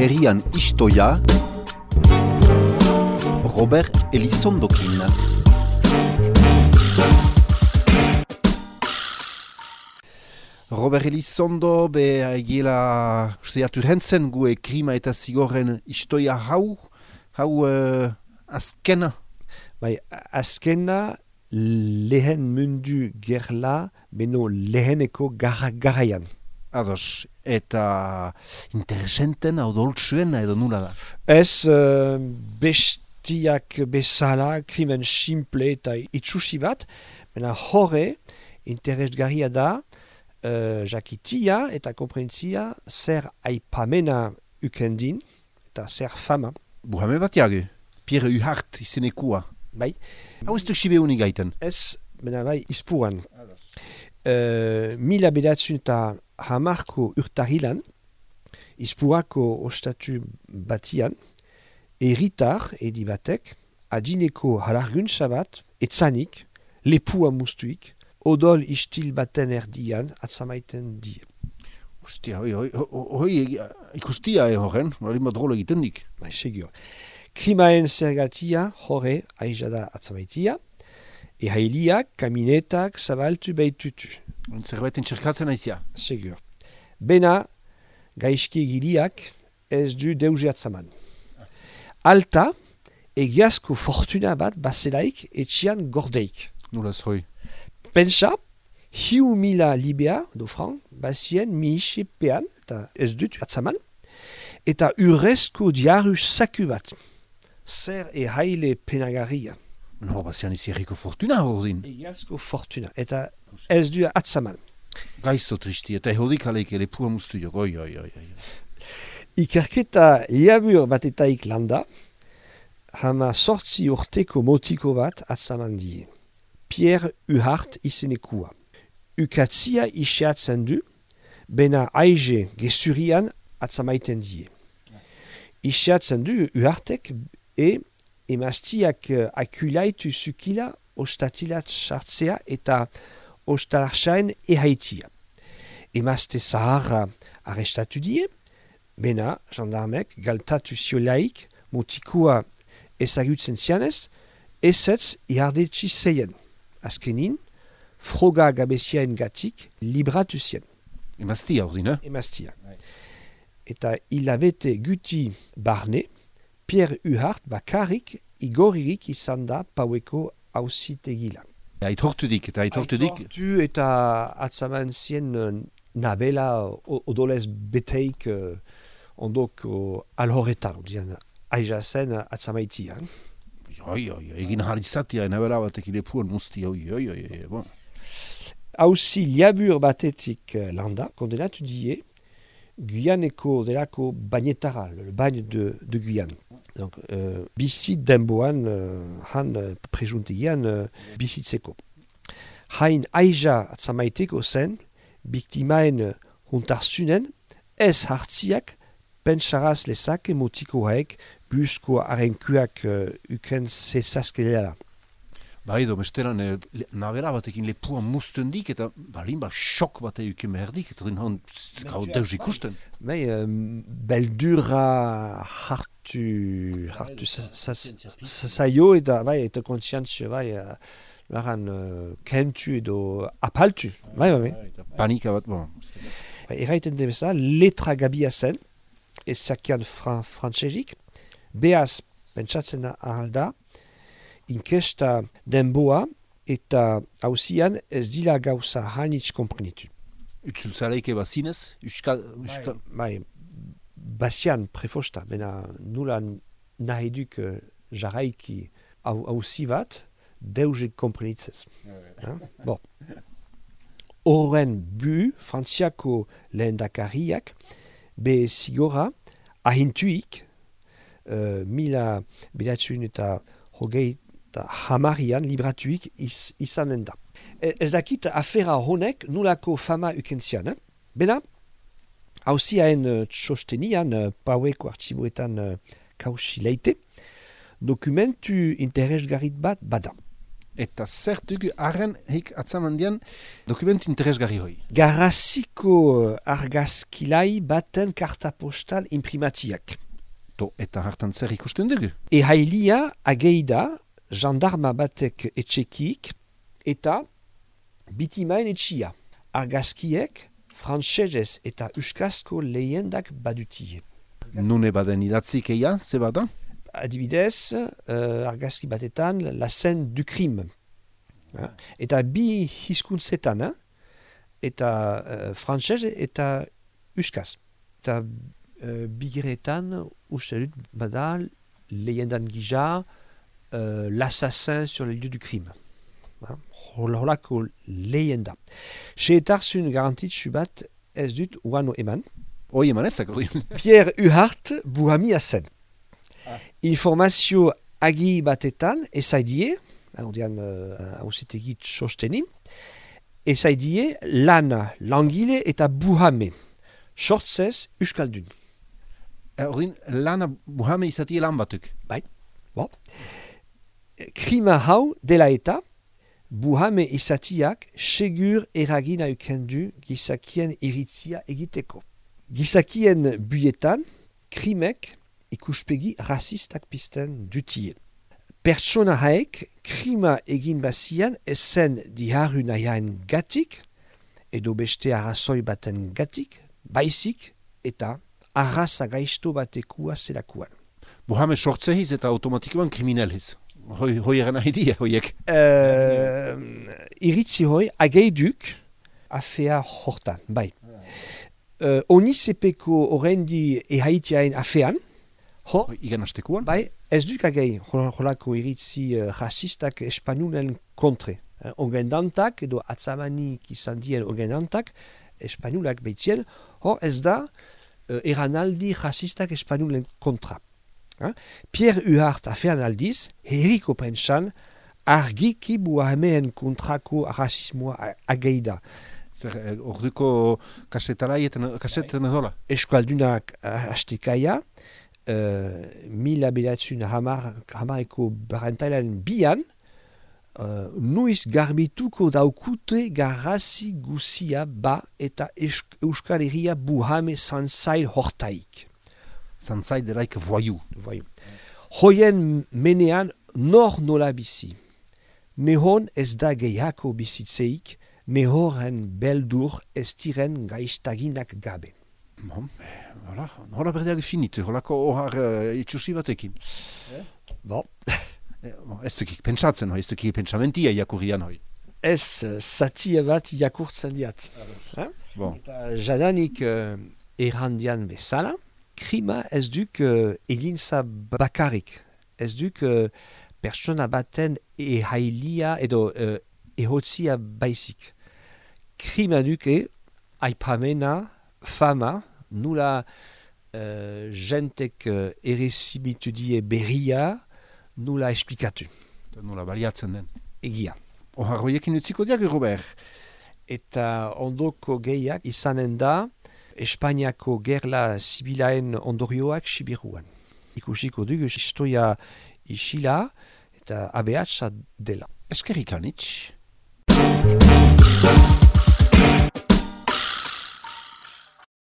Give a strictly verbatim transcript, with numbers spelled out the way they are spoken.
herrian istoia, Robert Elizondokin. Robert Elizondo, be egiela usteatu rentzen gue krima eta zigorren istoia hau, hau uh, azkena. Bai, azkena lehen mundu gerla, beno leheneko gara garaian. Ados, eta interesenten hau doltsuena edo nula da? Ez uh, bestiak bezala, krimen simple eta itxusi bat, bena horre interesgarria da, uh, jakitia eta komprentzia zer aipamena ukendin, eta zer fama. Buhame bat jage, Pierre Uhart izenekua. Bai. Hau ez duk sibe unik gaiten? Ez, bena bai, izpuan. Uh, mila bedatzun eta hamarko urtahilan, izpuako ostatu batian, erritar edi batek, adineko halarguntza bat, etzanik, lepua mustuik, odol istil baten erdian, atzamaiten die. Ostia, hoi, hoi, hoi, ikustia e horren, hori madrolo egiten dik. Bai, segio. Krimaen zergatia, horre, aizada atzamaitia, ehailiak, kaminetak, zabaltu behitutu. Zerbaiten txerkatzen aizia. Segur. Bena, gaizki egiliak ez du deuze atzaman. Alta, egiazko fortuna bat bazelaik etxian gordeik. Nolaz hoi. Pensa, hiu mila libea, do franc, bazien mihisepean, eta ez dut atzaman, eta urrezko diaru saku bat. Zer e haile penagarria. No, bazian izi erriko fortuna hordin. Egiazko fortuna, eta ez du atzaman. Gaizo tristi, eta hodik aleike lepua mustu jok, oi, oi, oi, oi. Ikerketa liabur batetaik landa, hama sortzi urteko motiko bat atzaman die. Pierre Uhart izenekua. Ukatzia isiatzen du, bena aize gezurian atzamaiten die. Isiatzen du Uhartek e emaztiak akulaitu zukila ostatilat sartzea eta ostalarsaen ehaitia. Emazte zaharra arrestatu die, bena gendarmek galtatu ziolaik motikoa ezagutzen zianez, ezetz ihardetsi zeien. Azkenin, froga gabeziaen gatik libratu zien. Emaztia ordin, eh? Emaztia. Eta hilabete guti barne, Pierre Uhart bakarrik igoririk izan da paueko auzitegila. Aitortudik, eta aitortudik. Aitortu eta atzaman zien nabela odolez beteik uh, ondoko alhoretan, dian aizazen atzamaitia. Oi, oi, egin halizatia, nabela batek ilepuan musti, oi, oi, oi, oi, bon. Hauzi liabur batetik landa, kondenatu die, Guyaneko delako bagnetara, le bagne de, de Guyane. Donc, euh, bizi denboan, uh, han uh, prejuntegian uh, bizitzeko. Hain aiza atzamaiteko zen, biktimaen uh, huntarzunen, ez hartziak pentsaraz lezake motiko haek busko arenkuak uh, uken zezazkelela. Ba edo, bestelan, eh, nabela batekin lepuan musten dik, eta balin ba xok bat euken merdik, eta duen hon, gau deus ikusten. Bai, um, beldurra hartu, hartu zaio eta, bai, eta kontzientzia, bai, uh, laran uh, kentu edo apaltu. Bai, bai, bai. Panika bat, bon. Bai, eraiten demeza, letra gabia zen, ezakian fran frantzesik, beaz, pentsatzen ahalda, inkesta denboa eta hauzian ez dila gauza hanitz komprenitu. Utzultzaleike bazinez? Euskal... Bai, bai, bazian prefosta, bena nula nahi duk uh, jarraiki hauzi bat, deuze komprenitzez. Ja? Bon. Horren bu, frantziako lehendakariak, be zigora, ahintuik, uh, mila bedatzun eta hogei eta hamarian libratuik iz, izanen da. E, ez dakit afera honek nulako fama ukentzian. Eh? Bena, hauziaen uh, txostenian, uh, paueko artxiboetan uh, kausi leite, dokumentu interesgarrit bat bada. Eta zer dugu arren hik atzamandian dokumentu interesgarri hoi. Garaziko argazkilai baten karta postal imprimatiak. To, eta hartan zer ikusten dugu. Ehailia ageida jandarma batek etxekik eta bitimaen etxia. Argazkiek frantsesez eta euskazko lehendak badutie. Nune baden idatzik eia, ze bada? Adibidez, uh, argazki batetan, la scène du crime. Uh, eta bi hizkuntzetan, uh, eta uh, frantsez eta euskaz. Eta uh, bigeretan, uste dut bada, lehendan gisa, uh, l'assassin sur le lieu du crime. Uh, Holako lehenda. Seetarzun garantitzu bat ez dut uano eman. Hoi eman ezak hori. Pierre Uhart buhami azen. Ah. Informazio agi batetan, esaidie, haudean hausitegi uh, txostenim, esaidie lana, langile eta buhame, sortzez euskaldun. Hordin, uh, lana buhame izatie lan batuk. Bai, bon. Krima hau dela eta, buhame izatiak segur eragina eukendu gizakien iritzia egiteko. Gizakien buietan, krimek ikuspegi rasistak pizten dutie. Pertsona haek krima egin bazian ezen diharu nahiaen gatik, edo beste arrazoi baten gatik, baizik eta arraza gaizto batekua zelakuan. Buhame sortzehiz eta automatikoan kriminelhiz. Hoi, hoi eran nahi hoiek. Uh, iritzi hoi ageiduk afea hortan, bai. Uh, Onisepeko orendi ehaitiaen afean, ho, igen astekuan? Bai, ez duk agei, holako iritzi uh, rasistak espanulen kontre. Uh, ongendantak, edo atzamanik izan dien ongendantak, espanulak behitzien, ho ez da uh, eranaldi rasistak espanulen kontra. Uh, Pierre Uhart afean aldiz, herriko pentsan, argiki buhameen kontrako rasismoa ageida. Zer, orduko kasetalai eta kasetan edola? Eskualdunak hastekaia, uh, mila bedatzun hamar, hamareko barantailan bian, uh, nuiz garbituko daukute garrazi guzia ba eta Euskal Herria buhame zantzail hortaik. Zantzail delaik voiu. Voiu. Hoien menean nor nola bizi. Nehon ez da gehiako bizitzeik, nehoren beldur ez diren gaiztaginak gabe. Bon, hola, hola berdeak finit, holako ohar uh, itxusi batekin. Eh? Bon. Ez dukik pentsatzen hoi, ez dukik pentsamentia jakurrian hoi. Ez, zatia bat jakurtzen diat. Eh? Bon. Eta jadanik uh, errandian bezala, krima ez duk uh, egintza bakarrik. Ez duk uh, persona baten ehailia edo uh, ehotzia baizik. Krima duke aipamena, fama, nula uh, jentek uh, errezibitu die berria, nula esplikatu. Nula baliatzen den. Egia. Ohar hoiekin utziko diak, Robert? Eta ondoko gehiak izanen da, Espainiako gerla zibilaen ondorioak Sibiruan. Ikusiko dugu historia isila eta abeatsa dela. Eskerrik anitz.